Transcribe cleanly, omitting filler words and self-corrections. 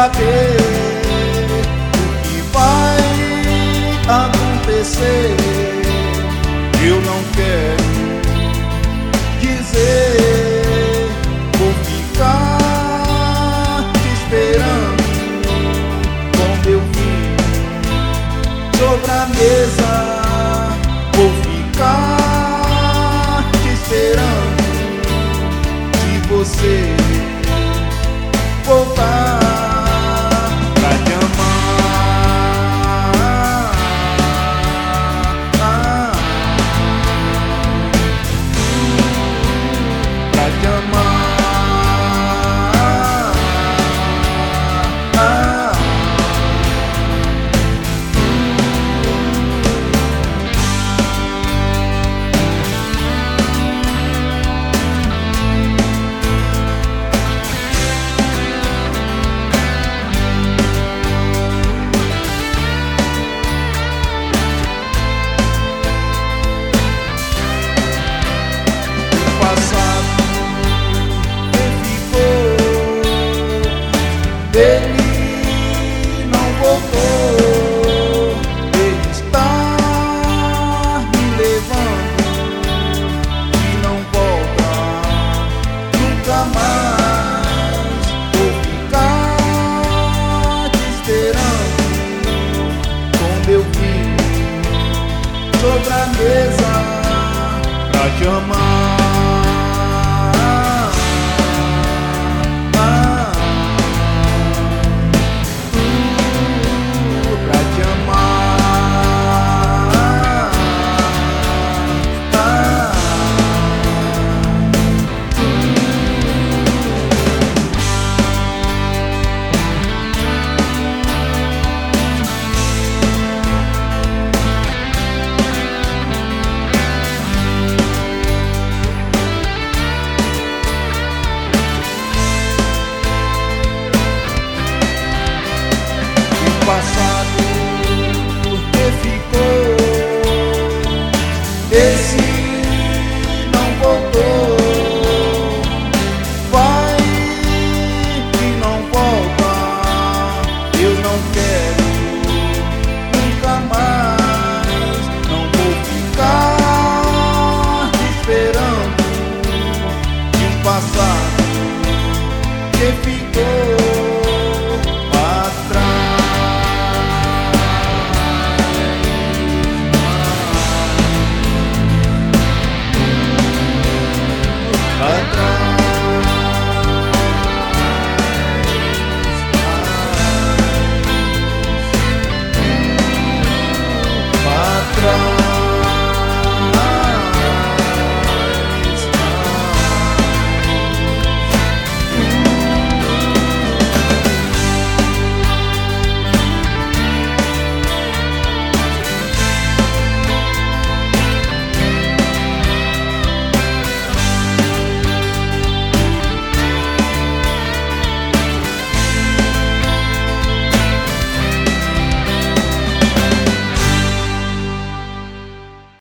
saber o que vai acontecer. Eu não quero dizer, vou ficar te esperando com meu filho sobre a mesa. Vou ficar te esperando de você voltar pra te amar, pra te amar. Ele não voltou, ele está me levando e não volta nunca mais. Vou ficar te esperando com meu filho sobre a mesa pra te amar. Passado que ficou, esse não voltou, vai e não volta. Eu não quero